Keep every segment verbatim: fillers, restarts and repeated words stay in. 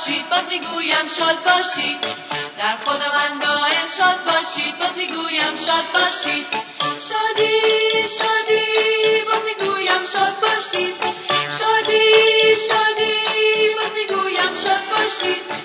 باشید، باز میگویم شاد باشید. در خداوند دائم شاد باشید، باز میگویم شاد باشید. شادی شادی باز میگویم شاد باشید. شادی شادی باز میگویم شاد باشید.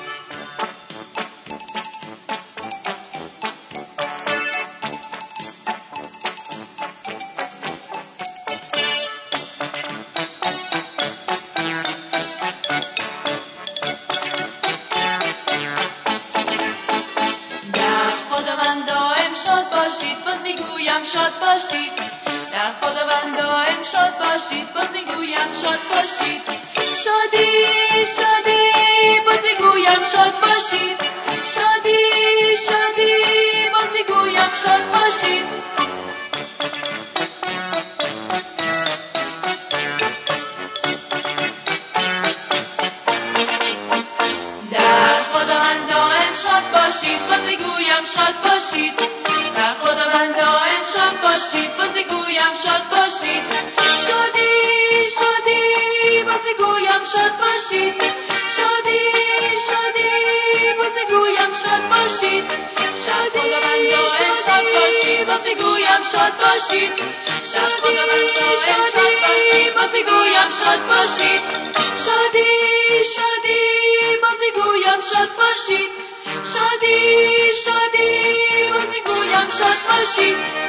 شاد باشید، در خداوند دائم شاد باشید، باز میگویم شاد باشید. شادی شادی باز میگویم شاد باشید. شادی شادی باز میگویم شاد باشید. در خداوند دائم شاد باشید، باز میگویم شاد باشید. در خداوند دائم شاد باشید، باز میگویم شاد باشید. شادی شادی باز میگویم شاد باشید. شادی شادی باز میگویم شاد باشید. شادی شادی باز میگویم شاد باشید. شادی شادی باز میگویم شاد باشید. شادی شادی باز میگویم شاد باشید. شادی شادی باز میگویم شاد باشید.